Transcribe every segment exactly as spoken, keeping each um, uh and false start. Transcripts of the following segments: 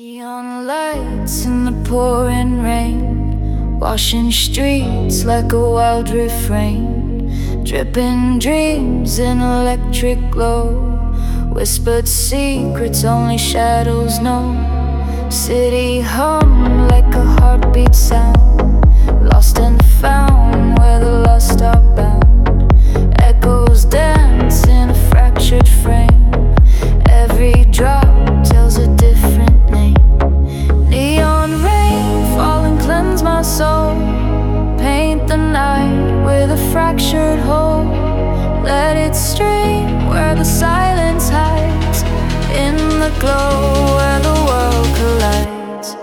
Neon lights in the pouring rain, washing streets like a wild refrain, dripping dreams in electric glow, whispered secrets only shadows know. City hum like a heartbeat sound, lost and found where the lost are bound. Echoes dance in a fractured frame, every drop tells a different name. Neon rain, fall and cleanse my soul, paint the night with a fractured hole. Let it stream where the silence hides, in the glow where the world collides.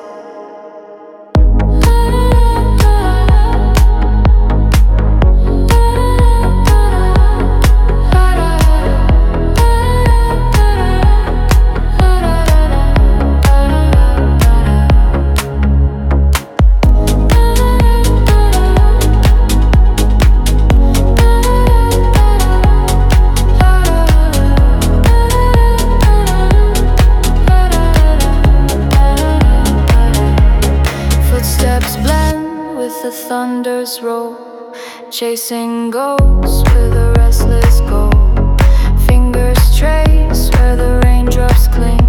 Footsteps blend with the thunder's roll, chasing ghosts with a restless goal. Fingers trace where the raindrops cling,